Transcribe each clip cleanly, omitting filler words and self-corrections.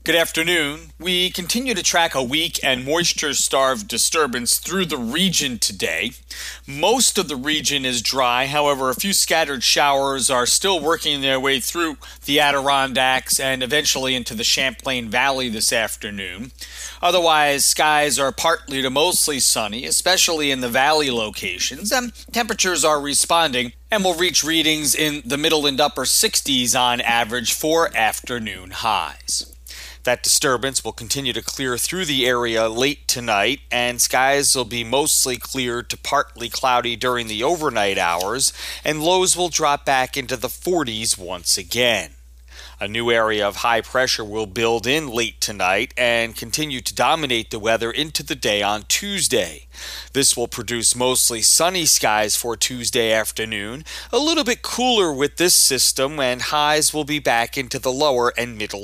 Good afternoon. We continue to track a weak and moisture-starved disturbance through the region today. Most of the region is dry. However, a few scattered showers are still working their way through the Adirondacks and eventually into the Champlain Valley this afternoon. Otherwise, skies are partly to mostly sunny, especially in the valley locations, and temperatures are responding and will reach readings in the middle and upper 60s on average for afternoon highs. That disturbance will continue to clear through the area late tonight, and skies will be mostly clear to partly cloudy during the overnight hours, and lows will drop back into the 40s once again. A new area of high pressure will build in late tonight and continue to dominate the weather into the day on Tuesday. This will produce mostly sunny skies for Tuesday afternoon, a little bit cooler with this system, and highs will be back into the lower and middle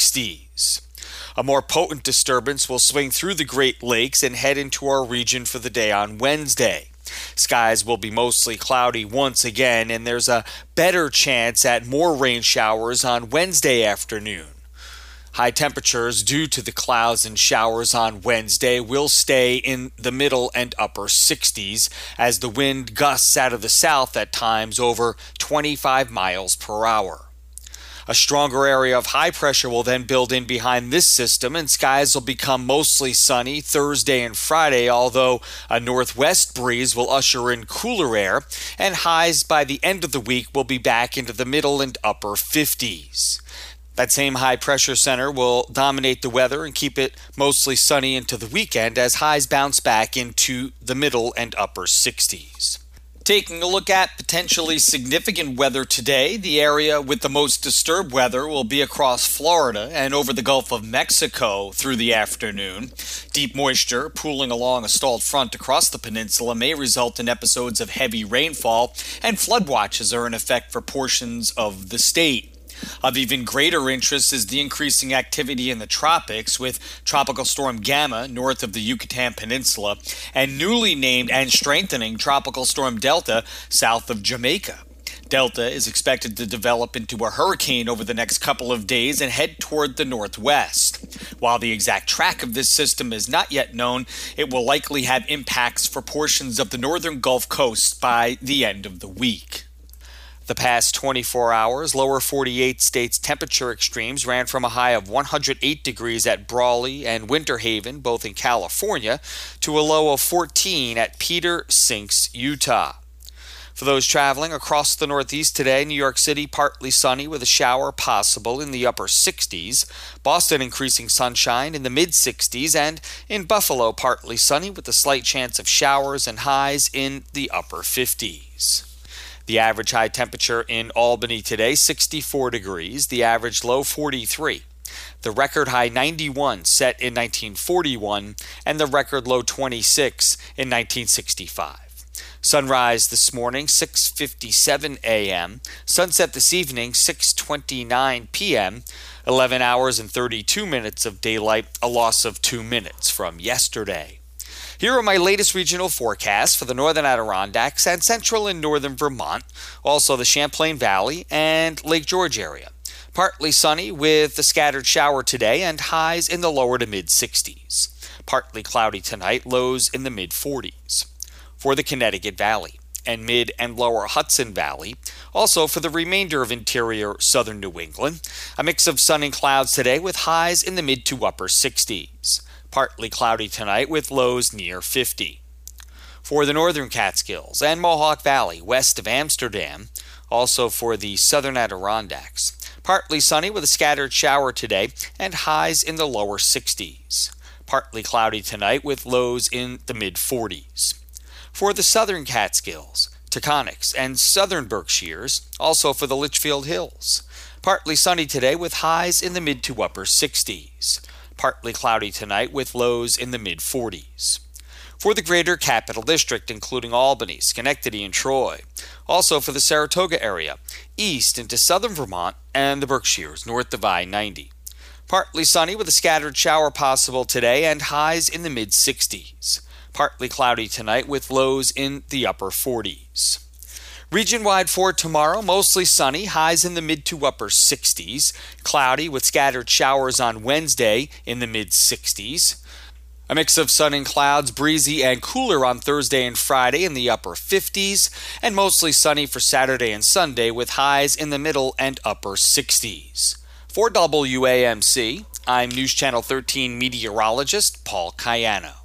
60s. A more potent disturbance will swing through the Great Lakes and head into our region for the day on Wednesday. Skies will be mostly cloudy once again, and there's a better chance at more rain showers on Wednesday afternoon. High temperatures due to the clouds and showers on Wednesday will stay in the middle and upper 60s as the wind gusts out of the south at times over 25 miles per hour. A stronger area of high pressure will then build in behind this system, and skies will become mostly sunny Thursday and Friday, although a northwest breeze will usher in cooler air, and highs by the end of the week will be back into the middle and upper 50s. That same high pressure center will dominate the weather and keep it mostly sunny into the weekend as highs bounce back into the middle and upper 60s. Taking a look at potentially significant weather today, the area with the most disturbed weather will be across Florida and over the Gulf of Mexico through the afternoon. Deep moisture pooling along a stalled front across the peninsula may result in episodes of heavy rainfall, and flood watches are in effect for portions of the state. Of even greater interest is the increasing activity in the tropics, with Tropical Storm Gamma north of the Yucatan Peninsula and newly named and strengthening Tropical Storm Delta south of Jamaica. Delta is expected to develop into a hurricane over the next couple of days and head toward the northwest. While the exact track of this system is not yet known, it will likely have impacts for portions of the northern Gulf Coast by the end of the week. The past 24 hours, lower 48 states' temperature extremes ran from a high of 108 degrees at Brawley and Winter Haven, both in California, to a low of 14 at Peter Sinks, Utah. For those traveling across the Northeast today, New York City partly sunny with a shower possible in the upper 60s, Boston increasing sunshine in the mid-60s, and in Buffalo partly sunny with a slight chance of showers and highs in the upper 50s. The average high temperature in Albany today, 64 degrees, the average low 43. The record high 91 set in 1941, and the record low 26 in 1965. Sunrise this morning, 6:57 a.m. Sunset this evening, 6:29 p.m. 11 hours and 32 minutes of daylight, a loss of 2 minutes from yesterday. Here are my latest regional forecasts for the northern Adirondacks and central and northern Vermont, also the Champlain Valley and Lake George area. Partly sunny with a scattered shower today and highs in the lower to mid-60s. Partly cloudy tonight, lows in the mid-40s. For the Connecticut Valley and mid and lower Hudson Valley, also for the remainder of interior southern New England, a mix of sun and clouds today with highs in the mid to upper 60s. Partly cloudy tonight with lows near 50. For the northern Catskills and Mohawk Valley west of Amsterdam, also for the southern Adirondacks, partly sunny with a scattered shower today and highs in the lower 60s. Partly cloudy tonight with lows in the mid-40s. For the southern Catskills, Taconics, and southern Berkshires, also for the Litchfield Hills, partly sunny today with highs in the mid to upper 60s. Partly cloudy tonight with lows in the mid-40s. For the greater Capital District, including Albany, Schenectady, and Troy. Also for the Saratoga area, east into southern Vermont and the Berkshires, north of I-90. Partly sunny with a scattered shower possible today and highs in the mid-60s. Partly cloudy tonight with lows in the upper 40s. Region-wide for tomorrow, mostly sunny, highs in the mid to upper 60s. Cloudy with scattered showers on Wednesday in the mid-60s. A mix of sun and clouds, breezy and cooler on Thursday and Friday in the upper 50s. And mostly sunny for Saturday and Sunday with highs in the middle and upper 60s. For WAMC, I'm News Channel 13 meteorologist Paul Cayano.